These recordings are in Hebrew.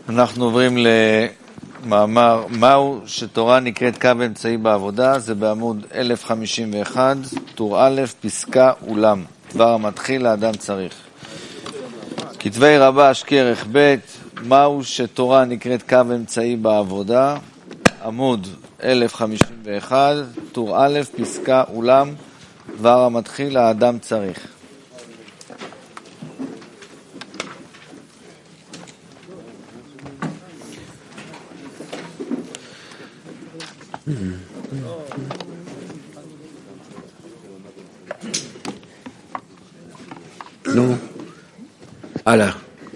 אנחנו עוברים למאמר מהו שתורה נקראת קו אמצעי בעבודה, זה בעמוד 1051, טור א', פסקה אולם, דבר המתחיל לאדם צריך. כתבי רבש כרך ב', מהו שתורה נקראת קו אמצעי בעבודה, עמוד 1051, טור א', פסקה אולם, דבר המתחיל לאדם צריך. נו, הלאה.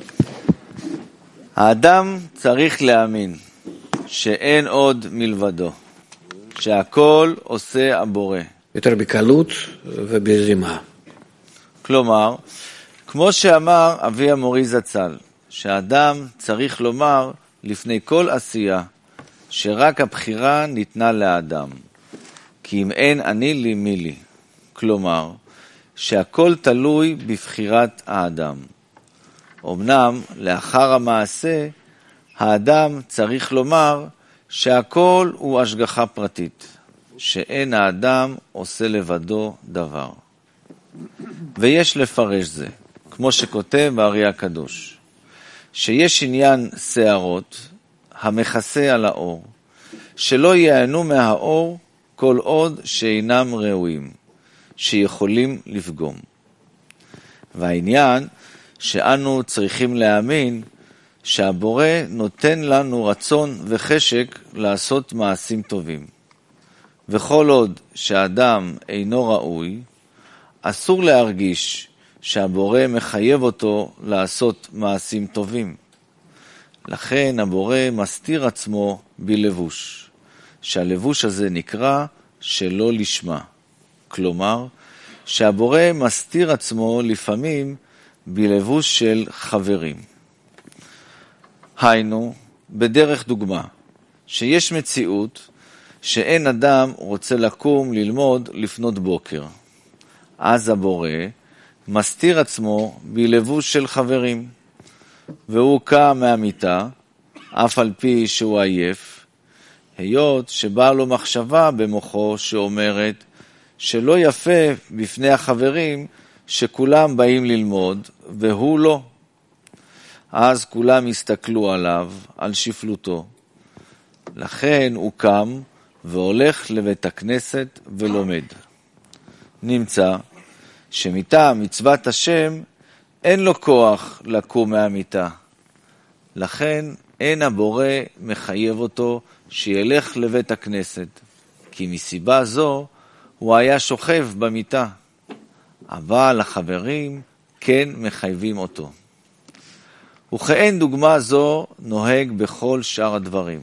האדם צריך להאמין שאין עוד מלבדו, שהכל עושה הבורא. יותר בקלות ובזרימה. כלומר, כמו שאמר אבי המורי זצ"ל, שהאדם צריך לומר לפני כל עשייה, שרק הבחירה ניתנה לאדם, כי אם אין אני לי מי לי. כלומר, שהכל תלוי בבחירת האדם. אמנם לאחר המעשה, האדם צריך לומר שהכל הוא השגחה פרטית, שאין האדם עושה לבדו דבר. ויש לפרש זה, כמו שכותב הארי הקדוש, שיש עניין שערות המכסה על האור, שלא ייהנו מהאור כל עוד שאינם ראויים, שיכולים לפגום. והעניין שאנו צריכים להאמין שהבורא נותן לנו רצון וחשק לעשות מעשים טובים. וכל עוד שהאדם אינו ראוי, אסור להרגיש שהבורא מחייב אותו לעשות מעשים טובים. לכן הבורא מסתיר עצמו בלבוש, שהלבוש הזה נקרא שלא לשמה. כלומר, שהבורא מסתיר עצמו לפעמים בלבוש של חברים. היינו, בדרך דוגמה, שיש מציאות שאין אדם רוצה לקום ללמוד לפנות בוקר. אז הבורא מסתיר עצמו בלבוש של חברים, והוא קם מהמיטה, אף על פי שהוא עייף, היות שבאה לו מחשבה במוחו שאומרת שלא יפה בפני החברים שכולם באים ללמוד והוא לא. אז כולם הסתכלו עליו, על שפלותו. לכן הוא קם והולך לבית הכנסת ולומד. נמצא שמטעם מצוות השם אין לו כוח לקום מהמיטה. לכן אין הבורא מחייב אותו שילך לבית הכנסת, כי מסיבה זו הוא היה שוכב במיטה, אבל החברים כן מחייבים אותו. וכאין דוגמה זו נוהג בכל שאר הדברים.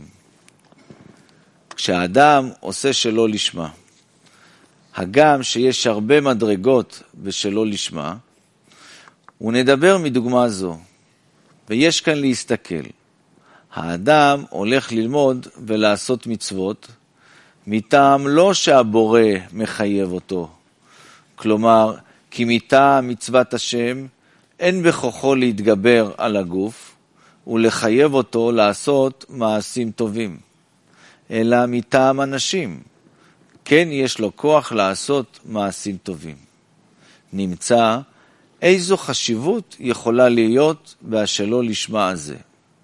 כשהאדם עושה שלא לשמה, הגם שיש הרבה מדרגות ושלא לשמה, ונדבר מדוגמה זו, ויש כאן להסתכל. האדם הולך ללמוד ולעשות מצוות, מטעם לא שהבורא מחייב אותו. כלומר, כי מטעם מצוות השם אין בכוחו להתגבר על הגוף ולחייב אותו לעשות מעשים טובים, אלא מטעם אנשים. כן יש לו כוח לעשות מעשים טובים. נמצא איזו חשיבות יכולה להיות והשלא לשמה הזה.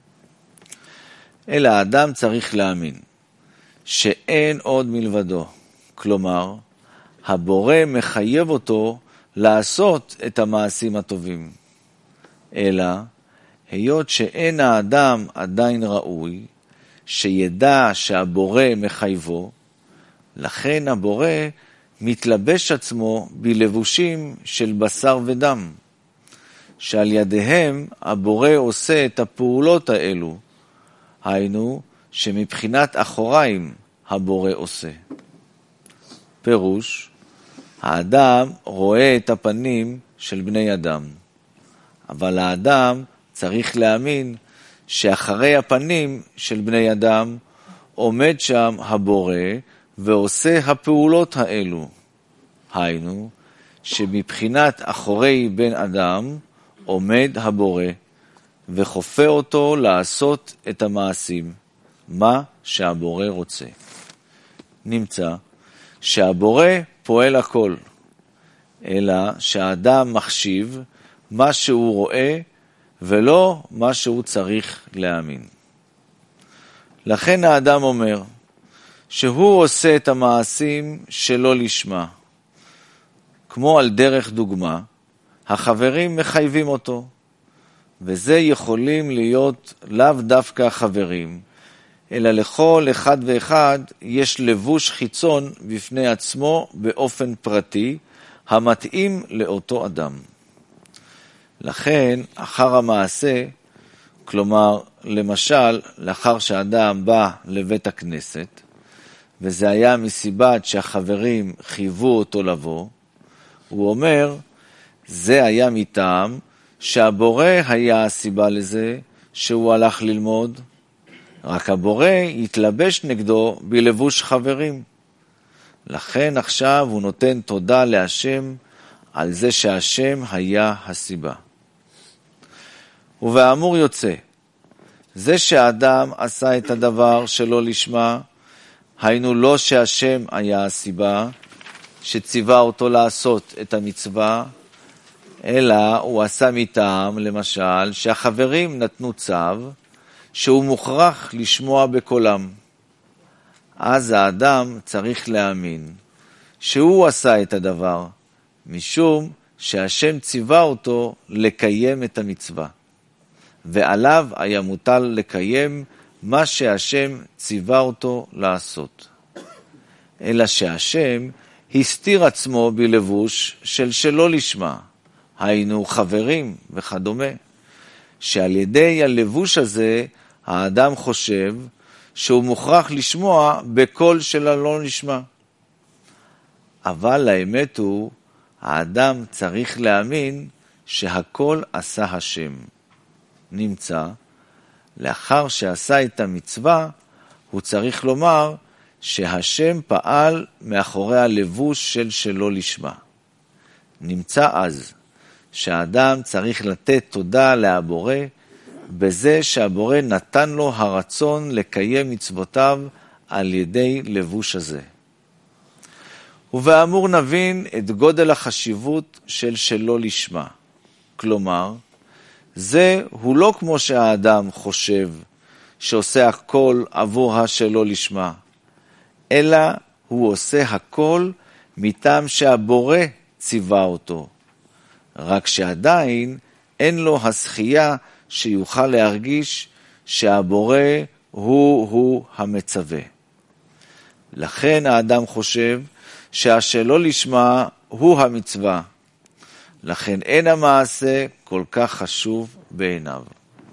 אלא האדם צריך להאמין שאין עוד מלבדו. כלומר, הבורא מחייב אותו לעשות את המעשים הטובים. אלא, היות שאין האדם עדיין ראוי, שידע שהבורא מחייבו, לכן הבורא מתלבש עצמו בלבושים של בשר ודם, שעל ידיהם הבורא עושה את הפעולות האלו, היינו שמבחינת אחוריים הבורא עושה. פירוש, האדם רואה את הפנים של בני אדם, אבל האדם צריך להאמין שאחרי הפנים של בני אדם עומד שם הבורא ועושה הפעולות האלו. היינו, שמבחינת אחורי בן אדם עומד הבורא וחופה אותו לעשות את המעשים, מה שהבורא רוצה. נמצא שהבורא פועל הכל, אלא שהאדם מחשיב מה שהוא רואה ולא מה שהוא צריך להאמין. לכן האדם אומר שהוא עושה את המעשים שלא לשמה. כמו על דרך דוגמה, החברים מחייבים אותו, וזה יכולים להיות לאו דווקא חברים, אלא לכל אחד ואחד יש לבוש חיצון בפני עצמו באופן פרטי, המתאים לאותו אדם. לכן, אחר המעשה, כלומר, למשל, לאחר שאדם בא לבית הכנסת, וזה היה מסיבת שהחברים חייבו אותו לבוא, הוא אומר, זה היה מטעם שהבורא היה הסיבה לזה שהוא הלך ללמוד, רק הבורא התלבש נגדו בלבוש חברים. לכן עכשיו הוא נותן תודה להשם על זה שהשם היה הסיבה. ובאמור יוצא, זה שהאדם עשה את הדבר שלא לשמה, היינו לא שהשם היה הסיבה שציווה אותו לעשות את המצווה, אלא הוא עשה מטעם, למשל, שהחברים נתנו צו, שהוא מוכרח לשמוע בקולם. אז האדם צריך להאמין שהוא עשה את הדבר, משום שהשם ציווה אותו לקיים את המצווה, ועליו היה מוטל לקיים מה שהשם ציווה אותו לעשות. אלא שהשם הסתיר עצמו בלבוש של שלא לשמה, היינו חברים וכדומה, שעל ידי הלבוש הזה האדם חושב שהוא מוכרח לשמוע בקול של הלא נשמע. אבל האמת הוא, האדם צריך להאמין שהכל עשה השם. נמצא, לאחר שעשה את המצווה, הוא צריך לומר שהשם פעל מאחורי הלבוש של שלא לשמה. נמצא אז שהאדם צריך לתת תודה להבורא, בזה שהבורא נתן לו הרצון לקיים מצוותיו על ידי לבוש הזה. ובאמור נבין את גודל החשיבות של שלא לשמה. כלומר, זה הוא לא כמו שהאדם חושב שעושה הכל עבור השלא לשמה, אלא הוא עושה הכל מטעם שהבורא ציווה אותו. רק שעדיין אין לו הזכייה שיוכל להרגיש שהבורא הוא המצווה. לכן האדם חושב שהשלא לשמה הוא המצווה. לכן אין המעשה כל כך חשוב בעיניו.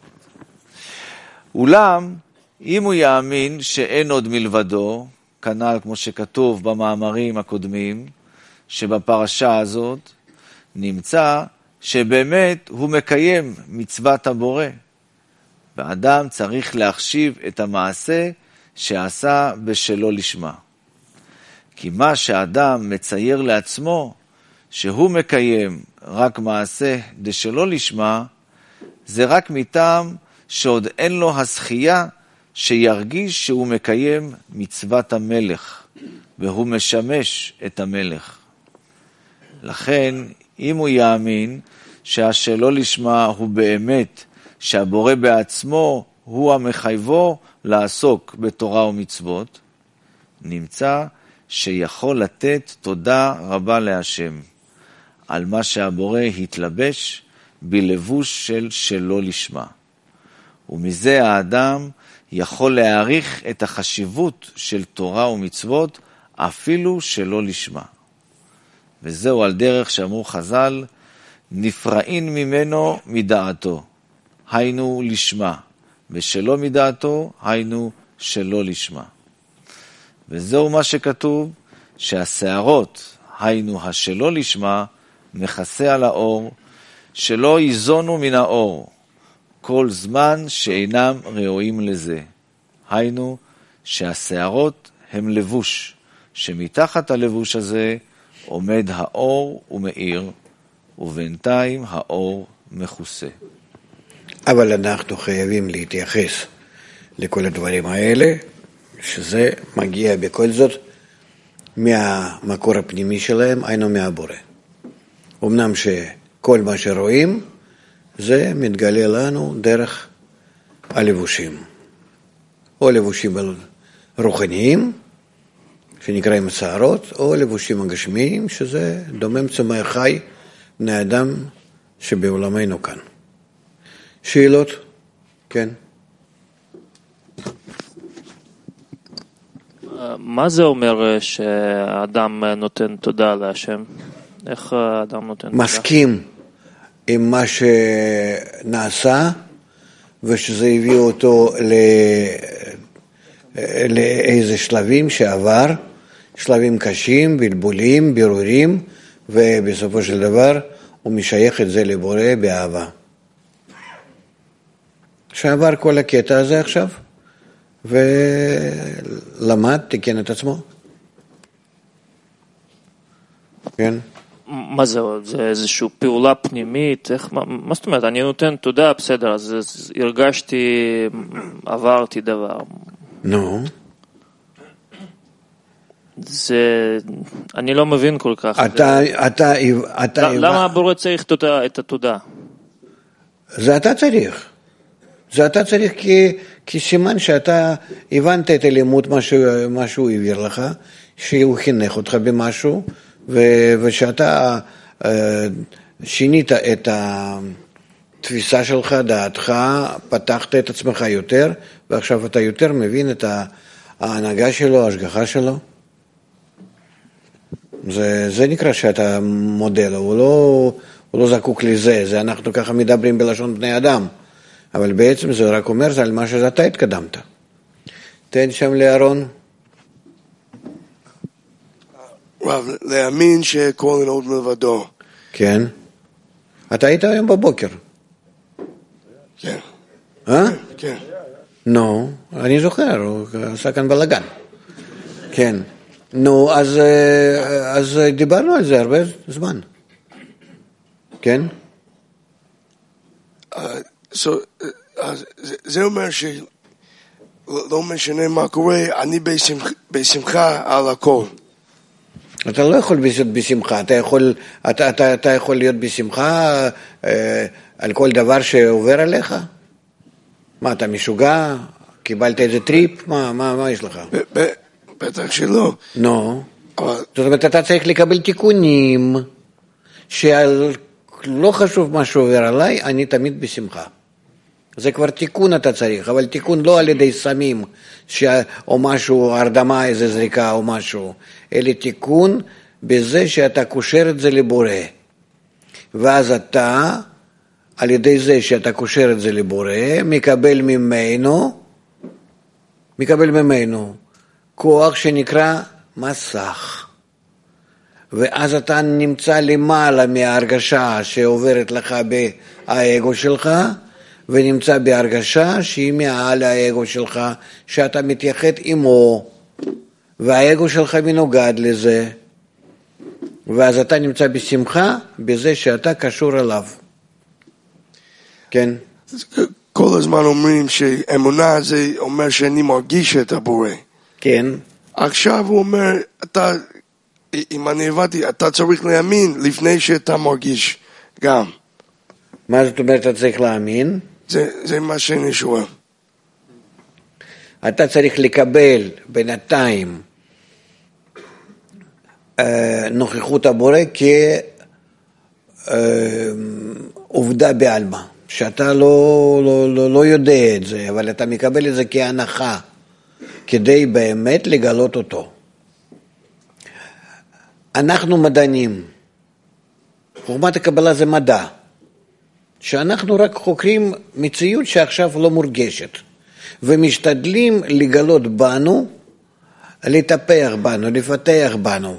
אולם, אם הוא יאמין שאין עוד מלבדו, כנ"ל כמו שכתוב במאמרים הקודמים, שבפרשה הזאת נמצא שבאמת הוא מקיים מצוות הבורא, ואדם צריך להחשיב את המעשה שעשה בשלא לשמה. כי מה שאדם מצייר לעצמו, שהוא מקיים רק מעשה דשלא לשמה, זה רק מטעם שעוד אין לו הזכייה שירגיש שהוא מקיים מצוות המלך, והוא משמש את המלך. לכן, אם הוא יאמין שהשלא לשמה הוא באמת שהבורא בעצמו הוא המחייבו לעסוק בתורה ומצוות, נמצא שיכול לתת תודה רבה להשם על מה שהבורא התלבש בלבוש של שלא לשמה. ומזה האדם יכול להעריך את החשיבות של תורה ומצוות אפילו שלא לשמה. וזהו על דרך שאמרו חז"ל, נפרעין ממנו מדעתו, היינו לשמה, ושלא מדעתו, היינו שלא לשמה. וזהו מה שכתוב, שהשערות, היינו השלא לשמה, מכסה על האור, שלא ייזונו מן האור, כל זמן שאינם ראויים לזה. היינו שהשערות הם לבוש, שמתחת הלבוש הזה עומד האור ומאיר, ובינתיים האור מכוסה. אבל אנחנו חייבים להתייחס לכל הדברים האלה, שזה מגיע בכל זאת מהמקור הפנימי שלהם, היינו מהבורא. אמנם שכל מה שרואים, זה מתגלה לנו דרך הלבושים. או לבושים רוחניים, שנקראים שערות, או לבושים הגשמיים, שזה דומם צומח חי, בני אדם שבעולמנו כאן. שאלות? כן. מה זה אומר שהאדם נותן תודה להשם? איך האדם נותן תודה? מסכים עם מה שנעשה, ושזה הביא אותו לאיזה שלבים שעבר, שלבים קשים, בלבולים, בירורים, ובסופו של דבר הוא משייך את זה לבורא באהבה. שעבר כל הקטע הזה עכשיו, ולמד, תיקן את עצמו. כן? מה זה? זה איזושהי פעולה פנימית? מה זאת אומרת? אני נותן תודה, בסדר, אז הרגשתי, עברתי דבר. נו. אני לא מבין כל כך. למה הבורא צריך את התודה? זה אתה צריך. זה אתה צריך כסימן שאתה הבנת את הלימוד, מה שהוא העביר לך, שהוא חינך אותך במשהו, ושאתה שינית את התפיסה שלך, דעתך, פתחת את עצמך יותר, ועכשיו אתה יותר מבין את ההנהגה שלו, ההשגחה שלו. זה נקרא שאתה מודה לו, הוא לא זקוק לזה, זה אנחנו ככה מדברים בלשון בני אדם, אבל בעצם זה רק אומר זה על מה שאתה התקדמת. תן שם לארון. רב, להאמין שכל אין עוד מלבדו. כן. אתה היית היום בבוקר? כן. כן. נו, אני זוכר, הוא עשה כאן בלגן. כן. נו, אז דיברנו על זה הרבה זמן. כן? זה אומר שלא משנה מה קורה, אני בשמחה על הכל. אתה לא יכול להיות בשמחה, אתה יכול להיות בשמחה על כל דבר שעובר עליך? מה, אתה משוגע? קיבלת איזה טריפ? מה יש לך? בטח שלא. נו. זאת אומרת, אתה צריך לקבל תיקונים, שלא חשוב מה שעובר עליי, אני תמיד בשמחה. זה כבר תיקון אתה צריך, אבל תיקון לא על ידי סמים, או משהו, הרדמה, איזה זריקה או משהו, אלא תיקון בזה שאתה קושר את זה לבורא. ואז אתה, על ידי זה שאתה קושר את זה לבורא, מקבל ממנו כוח שנקרא מסך. ואז אתה נמצא למעלה מההרגשה שעוברת לך באגו שלך, ונמצא בהרגשה שהיא מעל האגו שלך, שאתה מתייחד עמו, והאגו שלך מנוגד לזה, ואז אתה נמצא בשמחה בזה שאתה קשור אליו. כן? כל הזמן אומרים שאמונה זה אומר שאני מרגיש את הבורא. כן. עכשיו הוא אומר, אם אני הבנתי, אתה צריך להאמין לפני שאתה מרגיש גם. מה זאת אומרת אתה צריך להאמין? זה מה שאני שואל. אתה צריך לקבל בינתיים נוכחות הבורא כעובדה בעלמא, שאתה לא יודע את זה, אבל אתה מקבל את זה כהנחה, כדי באמת לגלות אותו. אנחנו מדענים, חוכמת הקבלה זה מדע, שאנחנו רק חוקרים מציאות שעכשיו לא מורגשת, ומשתדלים לגלות בנו, לטפח בנו, לפתח בנו,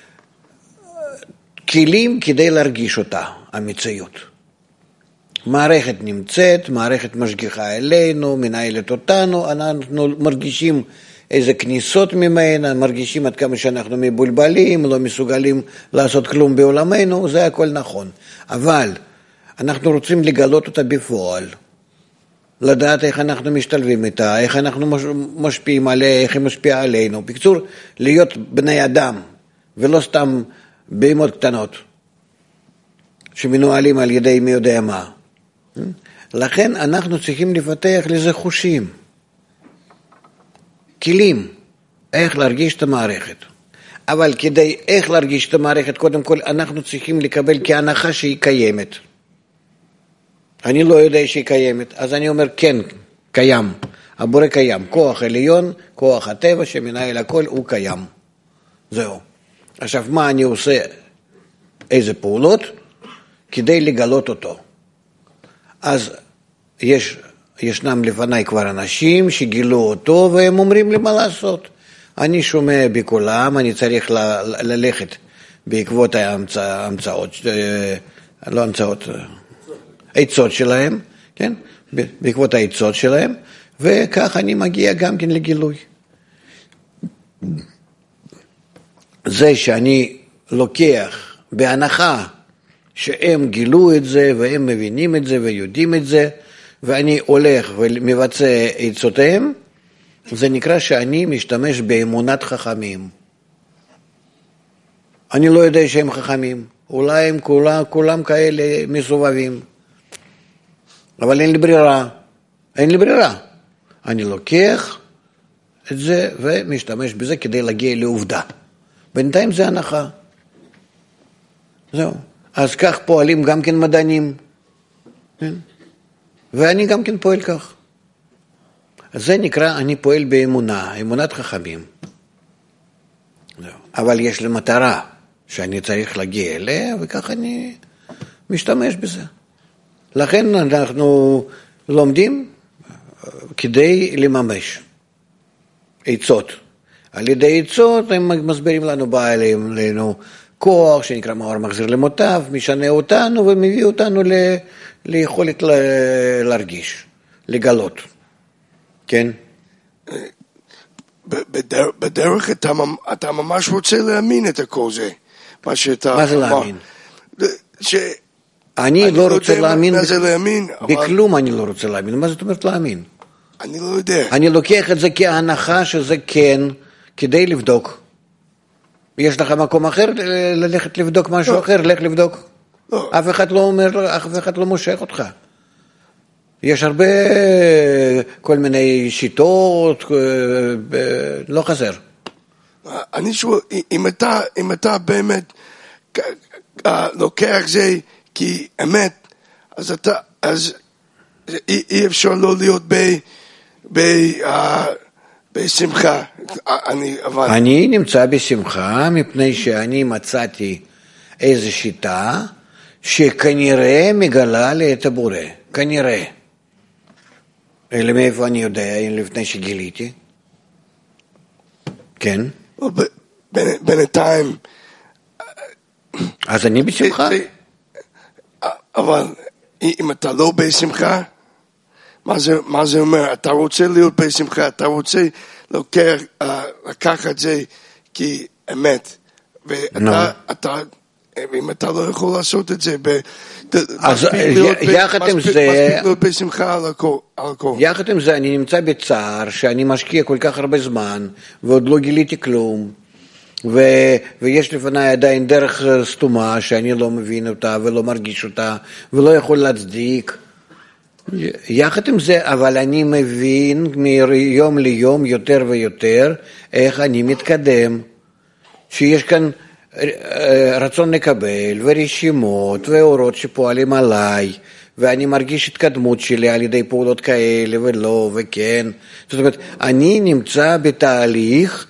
כלים כדי להרגיש אותה, המציאות. מערכת נמצאת, מערכת משגיחה אלינו, מנהלת אותנו, אנחנו מרגישים איזה כניסות ממנה, מרגישים עד כמה שאנחנו מבולבלים, לא מסוגלים לעשות כלום בעולמנו, זה הכל נכון. אבל אנחנו רוצים לגלות אותה בפועל. לדעת איך אנחנו משתלבים איתה, איך אנחנו משפיעים עליה, איך היא משפיעה עלינו. בקיצור, להיות בני אדם, ולא סתם בהמות קטנות, שמנוהלים על ידי מי יודע מה. לכן אנחנו צריכים לפתח לזה חושים, כלים, איך להרגיש את המערכת. אבל כדי איך להרגיש את המערכת, קודם כל אנחנו צריכים לקבל כהנחה שהיא קיימת. אני לא יודע שהיא קיימת, אז אני אומר כן, קיים. הבורא קיים, כוח עליון, כוח הטבע שמנהל הכל, הוא קיים. זהו. עכשיו מה אני עושה, איזה פעולות, כדי לגלות אותו. אז ישנם לפניי כבר אנשים שגילו אותו, והם אומרים לי מה לעשות. אני שומע בקולם, אני צריך ללכת בעקבות ההמצאות, לא המצאות, העצות שלהם, כן? בעקבות העצות שלהם, וכך אני מגיע גם כן לגילוי. זה שאני לוקח בהנחה שהם גילו את זה, והם מבינים את זה, ויודעים את זה, ואני הולך ומבצע עצותיהם, זה נקרא שאני משתמש באמונת חכמים. אני לא יודע שהם חכמים, אולי הם כולם כאלה מסובבים, אבל אין לי ברירה. אני לוקח את זה ומשתמש בזה כדי להגיע לעובדה. בינתיים זה הנחה. זהו. אז כך פועלים גם כן מדענים. כן? ואני גם כן פועל כך. אז זה נקרא, אני פועל באמונה, אמונת חכמים. זהו. אבל יש לי מטרה שאני צריך להגיע אליה, וכך אני משתמש בזה. לכן אנחנו לומדים כדי לממש עצות. על ידי עצות הם מסבירים לנו, בא אלינו כוח שנקרא מאור מחזיר למוטב, משנה אותנו ומביא אותנו ליכולת להרגיש, לגלות. כן? בדרך אתה ממש רוצה להאמין את הכל זה. מה זה להאמין? אני לא רוצה להאמין בכלום, אני לא רוצה להאמין. מה זאת אומרת להאמין? אני לא יודע. אני לוקח את זה כהנחה שזה כן, כדי לבדוק. יש לך מקום אחר ללכת לבדוק משהו אחר, לך לבדוק. אף אחד לא אומר, אף אחד לא מושך אותך. יש הרבה כל מיני שיטות, לא חסר. אני שואל, אם אתה באמת לוקח זה כי אמת, אז אי אפשר לא להיות בשמחה. אני נמצא בשמחה מפני שאני מצאתי איזו שיטה שכנראה מגלה לי את הבורא. כנראה. אלא מאיפה אני יודע, לפני שגיליתי? כן. בינתיים. אז אני בשמחה. אבל אם אתה לא בשמחה, מה זה אומר? אתה רוצה להיות בשמחה, אתה רוצה לקחת זה כאמת, ואם אתה לא יכול לעשות את זה, אז יחד עם זה, יחד עם זה אני נמצא בצער שאני משקיע כל כך הרבה זמן ועוד לא גיליתי כלום, ויש לפניי עדיין דרך סתומה שאני לא מבין אותה ולא מרגיש אותה ולא יכול להצדיק. יחד עם זה, אבל אני מבין מיום ליום יותר ויותר איך אני מתקדם, שיש כאן רצון לקבל ורשימות ואורות שפועלים עליי, ואני מרגיש התקדמות שלי על ידי פעולות כאלה ולא וכן. זאת אומרת, אני נמצא בתהליך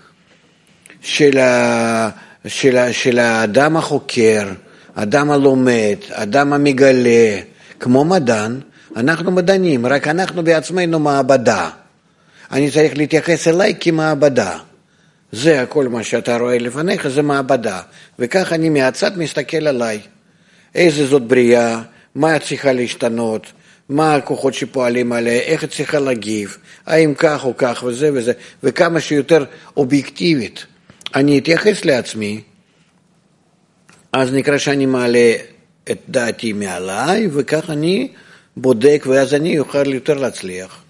של האדם החוקר, האדם הלומד, האדם המגלה, כמו מדען. אנחנו מדענים, רק אנחנו בעצמנו מעבדה. אני צריך להתייחס אליי כמעבדה. זה הכל מה שאתה רואה לפניך, זה מעבדה. וכך אני מהצד מסתכל עליי. איזה זאת בריאה, מה צריכה להשתנות, מה הכוחות שפועלים עליה, איך צריכה להגיב, האם כך או כך וזה וזה, וכמה שיותר אובייקטיבית. אני אתייחס לעצמי, אז נקרא שאני מעלה את דעתי מעליי, וכך אני בודק, ואז אני אוכל יותר להצליח.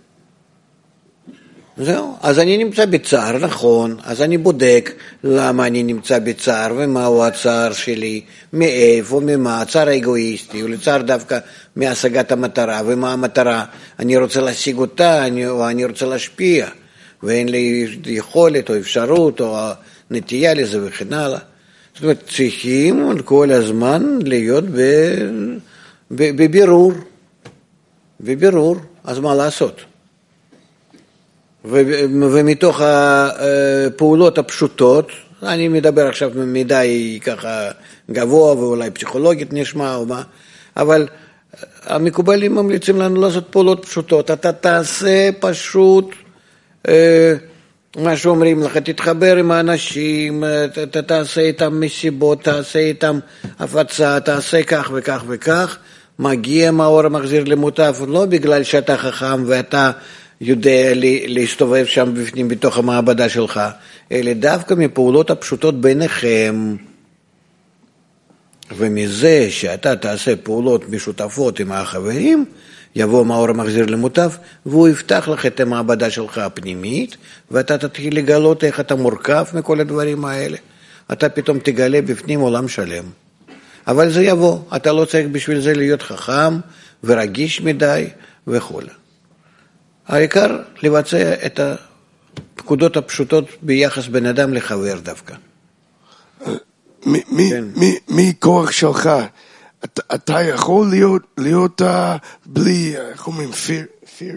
זהו, אז אני נמצא בצער, נכון, אז אני בודק למה אני נמצא בצער ומהו הצער שלי, מאיפה, ממה, הצער האגואיסטי, או לצער דווקא מהשגת המטרה, ומה המטרה, אני רוצה להשיג אותה, או אני רוצה להשפיע, ואין לי יכולת או אפשרות או נטייה לזה וכן הלאה. זאת אומרת, צריכים כל הזמן להיות בבירור, אז מה לעשות? ומתוך הפעולות הפשוטות, אני מדבר עכשיו מדי ככה גבוה ואולי פסיכולוגית נשמע או מה, אבל המקובלים ממליצים לנו לעשות פעולות פשוטות. אתה תעשה פשוט מה שאומרים לך, תתחבר עם האנשים, אתה תעשה איתם מסיבות, תעשה איתם הפצה, תעשה כך וכך וכך, מגיע מאור המחזיר למוטב, לא בגלל שאתה חכם ואתה יודע להסתובב שם בפנים בתוך המעבדה שלך, אלא דווקא מפעולות הפשוטות ביניכם. ומזה שאתה תעשה פעולות משותפות עם החברים, יבוא מאור המחזיר למוטב, והוא יפתח לך את המעבדה שלך הפנימית, ואתה תתחיל לגלות איך אתה מורכב מכל הדברים האלה. אתה פתאום תגלה בפנים עולם שלם. אבל זה יבוא, אתה לא צריך בשביל זה להיות חכם ורגיש מדי וכו'. העיקר לבצע את הפקודות הפשוטות ביחס בין אדם לחבר דווקא. מי כוח שלך? אתה יכול להיות בלי, איך אומרים, פיר?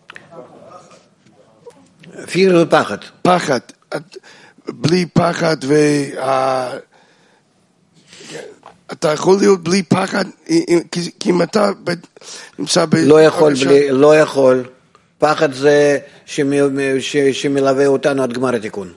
פיר זה פחד. פחד. בלי פחד אתה יכול להיות בלי פחד, כי אם אתה נמצא לא יכול. פחד זה שמלווה אותנו עד גמר התיקון.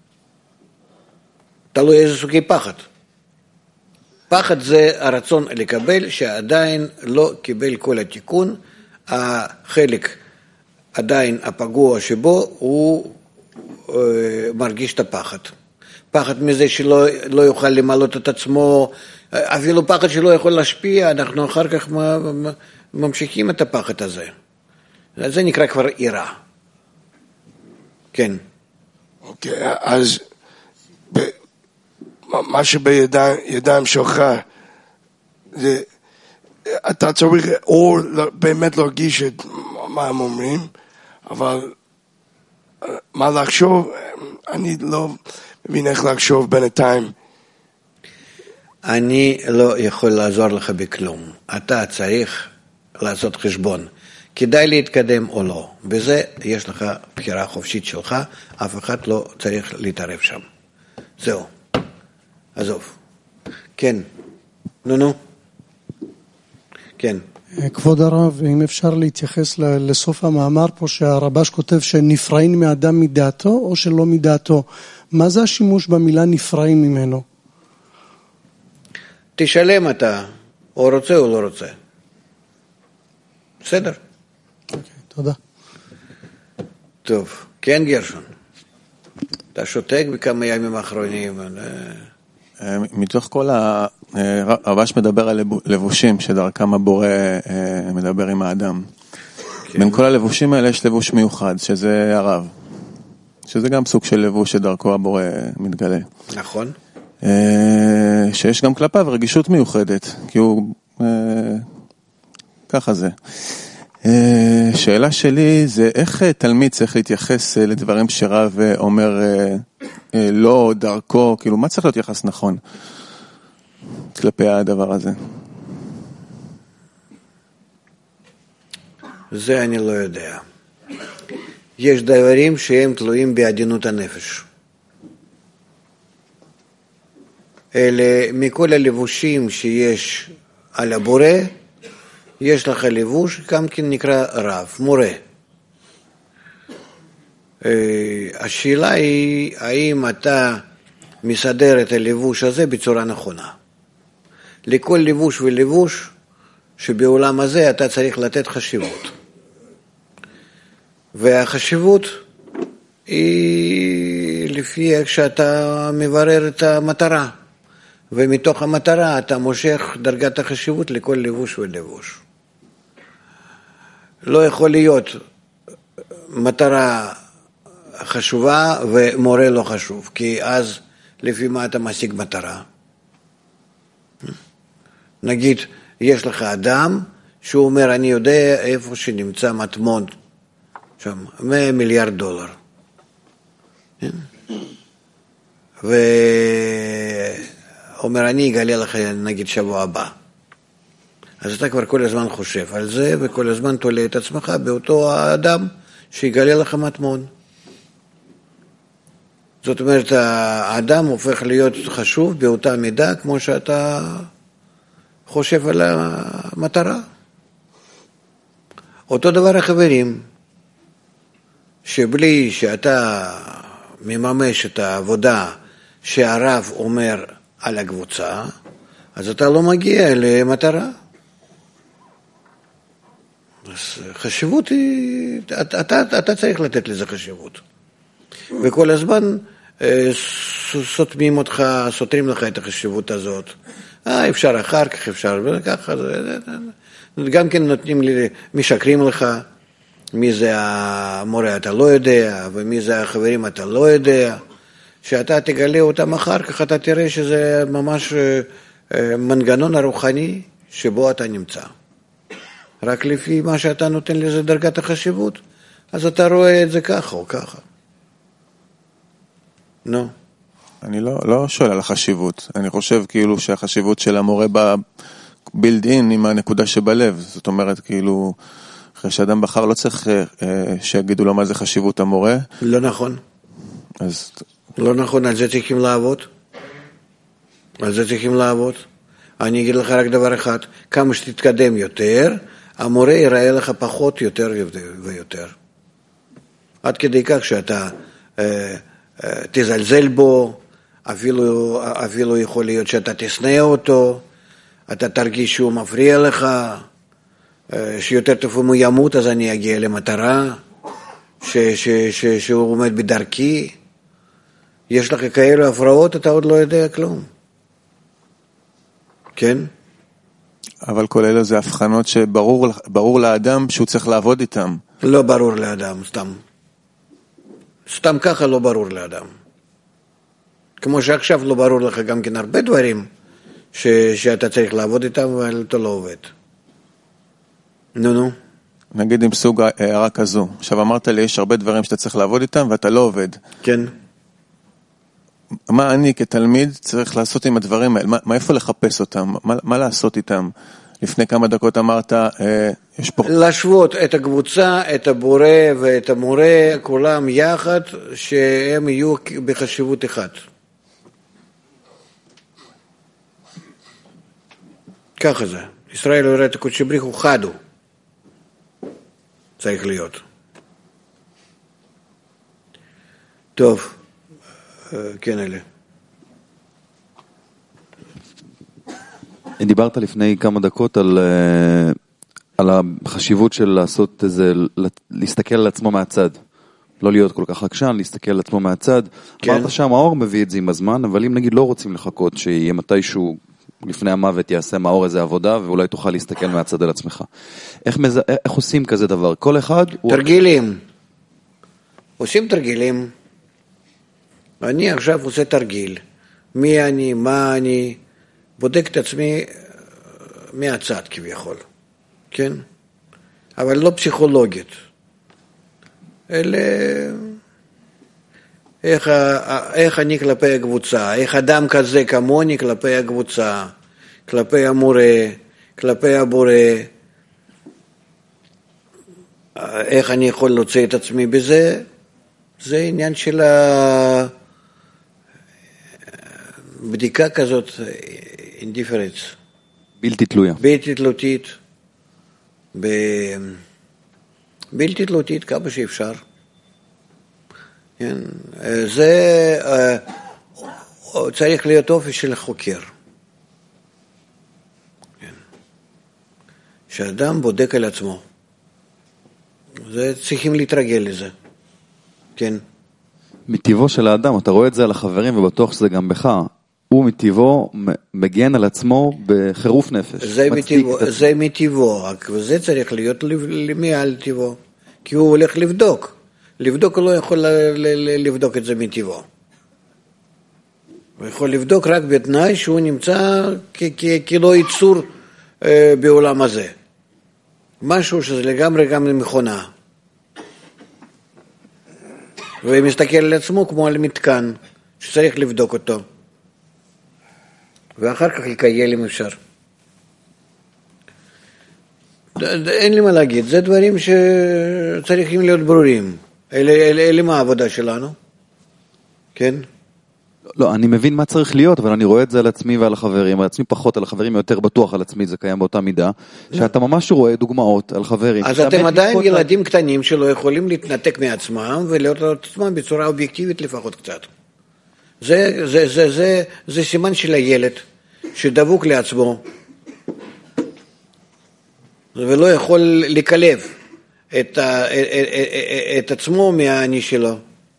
תלוי איזה סוגי פחד. פחד זה הרצון לקבל שעדיין לא קיבל כל התיקון, החלק עדיין הפגוע שבו הוא מרגיש את הפחד. פחד מזה שלא יוכל למלות את עצמו, אפילו פחד שלא יכול להשפיע, אנחנו אחר כך ממשיכים את הפחד הזה. זה נקרא כבר עירה. כן. אוקיי, אז מה שבידיים שלך, זה, אתה צריך או באמת להרגיש את מה הם אומרים, אבל מה לחשוב, אני לא מבין איך לחשוב בינתיים. אני לא יכול לעזור לך בכלום. אתה צריך לעשות חשבון. כדאי להתקדם או לא. בזה יש לך בחירה חופשית שלך, אף אחד לא צריך להתערב שם. זהו. עזוב. כן. נו. כן. כבוד הרב, אם אפשר להתייחס לסוף המאמר פה שהרבש כותב שנפרעים מאדם מדעתו או שלא מדעתו. מה זה השימוש במילה נפרעים ממנו? תשלם אתה, או רוצה או לא רוצה. בסדר. אוקיי, תודה. טוב, כן גרשון. אתה שותק בכמה ימים האחרונים. מתוך כל הרבש מדבר על לבושים שדרכם הבורא מדבר עם האדם. בין כל הלבושים האלה יש לבוש מיוחד, שזה הרב. שזה גם סוג של לבוש שדרכו הבורא מתגלה. נכון. שיש גם כלפיו רגישות מיוחדת, כי הוא ככה זה. שאלה שלי זה איך תלמיד צריך להתייחס לדברים שרב אומר לא דרכו, כאילו מה צריך להיות יחס נכון כלפי הדבר הזה? זה אני לא יודע. יש דברים שהם תלויים בעדינות הנפש. אלה מכל הלבושים שיש על הבורא, יש לך לבוש, גם כן נקרא רב, מורה. השאלה היא, האם אתה מסדר את הלבוש הזה בצורה נכונה? לכל לבוש ולבוש שבעולם הזה אתה צריך לתת חשיבות. והחשיבות היא לפי איך שאתה מברר את המטרה. ומתוך המטרה אתה מושך דרגת החשיבות לכל לבוש ולבוש. לא יכול להיות מטרה חשובה ומורה לא חשוב, כי אז לפי מה אתה משיג מטרה? נגיד, יש לך אדם שהוא אומר, אני יודע איפה שנמצא מטמון, שם, $100 מיליארד. ואומר, אני אגלה לך נגיד שבוע הבא. אז אתה כבר כל הזמן חושב על זה, וכל הזמן תולה את עצמך באותו האדם שיגלה לך מטמון. זאת אומרת, האדם הופך להיות חשוב באותה מידה כמו שאתה חושב על המטרה. אותו דבר החברים, שבלי שאתה מממש את העבודה שהרב אומר על הקבוצה, אז אתה לא מגיע למטרה. אז חשיבות היא, אתה צריך לתת לזה חשיבות. וכל הזמן סותמים אותך, סותרים לך את החשיבות הזאת. אפשר אחר כך, אפשר ככה. גם כן נותנים לי, משקרים לך, מי זה המורה אתה לא יודע, ומי זה החברים אתה לא יודע. שאתה תגלה אותם אחר כך, אתה תראה שזה ממש מנגנון הרוחני שבו אתה נמצא. רק לפי מה שאתה נותן לזה דרגת החשיבות, אז אתה רואה את זה ככה או ככה. נו. אני לא שואל על החשיבות. אני חושב כאילו שהחשיבות של המורה בילד אין עם הנקודה שבלב. זאת אומרת כאילו, אחרי שאדם בחר לא צריך שיגידו לו מה זה חשיבות המורה. לא נכון. אז... לא נכון, על זה צריכים לעבוד. על זה צריכים לעבוד. אני אגיד לך רק דבר אחד, כמה שתתקדם יותר, המורה ייראה לך פחות יותר ויותר. עד כדי כך שאתה תזלזל בו, אפילו יכול להיות שאתה תשנא אותו, אתה תרגיש שהוא מפריע לך, שיותר טוב אם הוא ימות אז אני אגיע למטרה, שהוא עומד בדרכי. יש לך כאלו הפרעות, אתה עוד לא יודע כלום. כן? אבל כל אלה זה הבחנות שברור לאדם שהוא צריך לעבוד איתם. לא ברור לאדם, סתם. סתם ככה לא ברור לאדם. כמו שעכשיו לא ברור לך גם כן הרבה דברים שאתה צריך לעבוד איתם, אבל אתה לא עובד. נו. נגיד עם סוג הערה כזו. עכשיו אמרת לי, יש הרבה דברים שאתה צריך לעבוד איתם ואתה לא עובד. כן. מה אני כתלמיד צריך לעשות עם הדברים האלה? מה איפה לחפש אותם? מה לעשות איתם? לפני כמה דקות אמרת, יש פה... להשוות את הקבוצה, את הבורא ואת המורה, כולם יחד, שהם יהיו בחשיבות אחת. ככה זה. ישראל יראה את הקודש בריך הוא חד הוא. צריך להיות. טוב. כן, אלה. דיברת לפני כמה דקות על החשיבות של לעשות איזה, להסתכל על עצמו מהצד. לא להיות כל כך עקשן, להסתכל על עצמו מהצד. כן. אמרת שם, האור מביא את זה עם הזמן, אבל אם נגיד לא רוצים לחכות, שיהיה מתישהו לפני המוות יעשה מהאור איזה עבודה, ואולי תוכל להסתכל מהצד על עצמך. איך עושים כזה דבר? כל אחד... תרגילים. עושים תרגילים. אני עכשיו עושה תרגיל. מי אני, מה אני, בודק את עצמי מהצד כביכול. כן? אבל לא פסיכולוגית. אלא איך אני כלפי הקבוצה, איך אדם כזה כמוני כלפי הקבוצה, כלפי המורה, כלפי הבורא, איך אני יכול להוציא את עצמי בזה, זה עניין של בדיקה כזאת, אינדיפרנס. בלתי תלויה. בלתי תלותית. בלתי תלותית כמה שאפשר. זה צריך להיות אופי של חוקר. שאדם בודק על עצמו. זה צריכים להתרגל לזה. כן. מטבעו של האדם, אתה רואה את זה על החברים ובטוח שזה גם בך. הוא מטבעו מגן על עצמו בחירוף נפש. זה מטבעו, רק וזה צריך להיות מעל טבעו, כי הוא הולך לבדוק. לבדוק הוא לא יכול לבדוק את זה מטבעו. הוא יכול לבדוק רק בתנאי שהוא נמצא כלא יצור בעולם הזה. משהו שזה לגמרי גם מכונה. ומסתכל על עצמו כמו על מתקן, שצריך לבדוק אותו. ואחר כך לקייל אם אפשר. אין לי מה להגיד, זה דברים שצריכים להיות ברורים. אלה מה העבודה שלנו? כן? לא, אני מבין מה צריך להיות, אבל אני רואה את זה על עצמי ועל החברים, על עצמי פחות, על החברים יותר בטוח על עצמי, זה קיים באותה מידה, שאתה ממש רואה דוגמאות על חברים. אז אתם עדיין ילדים קטנים שלא יכולים להתנתק מעצמם, ולראות את עצמם בצורה אובייקטיבית לפחות קצת. זה סימן של הילד, שדבוק לעצמו, ולא יכול לקלב את עצמו מהאני שלו.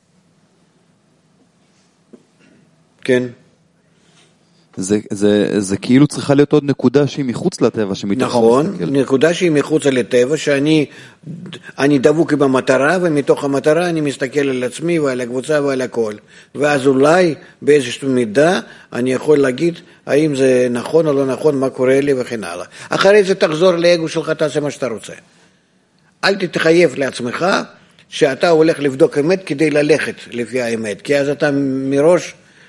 כן. זה כאילו צריכה להיות עוד נקודה שהיא מחוץ לטבע, נכון, נקודה שהיא מחוץ לטבע, שאני דבוק במטרה, ומתוך המטרה אני מסתכל על עצמי ועל הקבוצה ועל הכל. ואז אולי באיזושהי מידה אני יכול להגיד האם זה נכון או לא נכון, מה קורה לי וכן הלאה. אחרי זה תחזור לאגו שלך, תעשה מה שאתה רוצה. אל תתחייב לעצמך שאתה הולך לבדוק אמת כדי ללכת לפי האמת, כי אז אתה מראש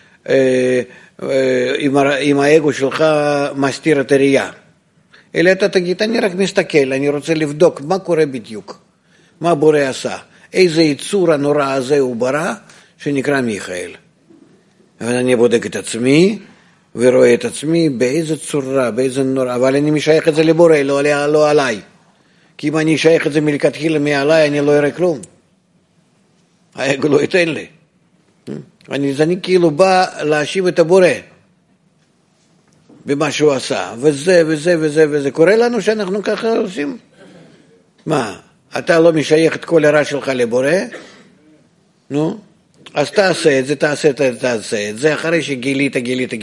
עם האגו שלך מסתיר את הראייה. אלא אתה תגיד, אני רק מסתכל, אני רוצה לבדוק מה קורה בדיוק, מה בורא עשה, איזה יצור הנורא הזה הוא ברא, שנקרא מיכאל. ואני בודק את עצמי, ורואה את עצמי באיזה צורה, באיזה נורא, אבל אני משייך את זה לבורא, לא עליי. כי אם אני אשייך את זה מלכתחילה מעליי, אני לא אראה כלום. האגו לא ייתן לי. אני כאילו בא להאשים את הבורא במה שהוא עשה, וזה וזה וזה וזה. קורה לנו שאנחנו ככה עושים? מה, אתה לא משייך את כל הרע שלך לבורא? נו, אז תעשה את זה, תעשה את זה, אחרי שגילית,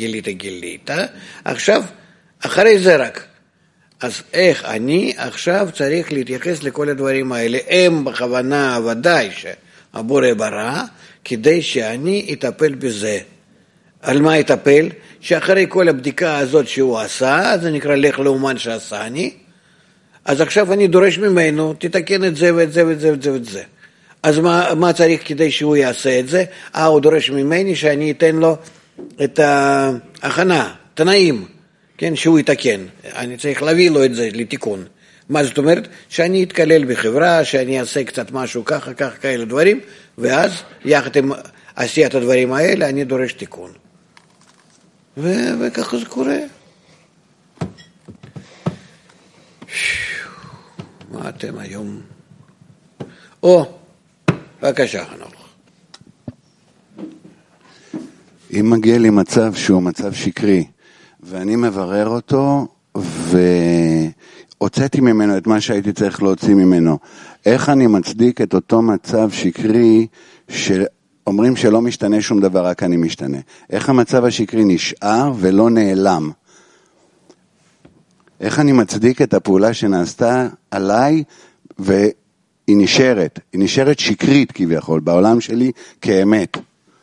עכשיו, אחרי זה רק. אז איך אני עכשיו צריך להתייחס לכל הדברים האלה? הם בכוונה ודאי שהבורא ברא, כדי שאני אטפל בזה. על מה אטפל? שאחרי כל הבדיקה הזאת שהוא עשה, זה נקרא לך לאומן שעשני, אז עכשיו אני דורש ממנו, תתקן את זה ואת זה ואת זה ואת זה ואת זה. אז מה צריך כדי שהוא יעשה את זה? הוא דורש ממני שאני אתן לו את ההכנה, תנאים, כן, שהוא יתקן. אני צריך להביא לו את זה לתיקון. מה זאת אומרת? שאני אתכלל בחברה, שאני אעשה קצת משהו ככה, כאלה דברים, ואז יחד עם עשיית הדברים האלה אני דורש תיקון. וככה זה קורה. מה אתם היום? בבקשה חנוך. אם מגיע לי מצב שהוא מצב שקרי, ואני מברר אותו, והוצאתי ממנו את מה שהייתי צריך להוציא ממנו, איך אני מצדיק את אותו מצב שקרי שאומרים שלא משתנה שום דבר, רק אני משתנה? איך המצב השקרי נשאר ולא נעלם? איך אני מצדיק את הפעולה שנעשתה עליי והיא נשארת שקרית כביכול, בעולם שלי כאמת?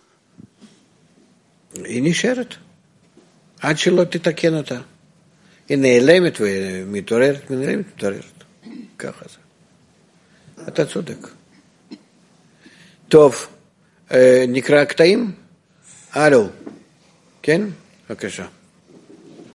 היא נשארת, עד שלא תתקן אותה. היא נעלמת ומתעוררת, מתעוררת. ככה זה. אתה צודק. טוב, נקרא קטעים? הלו, כן? בבקשה.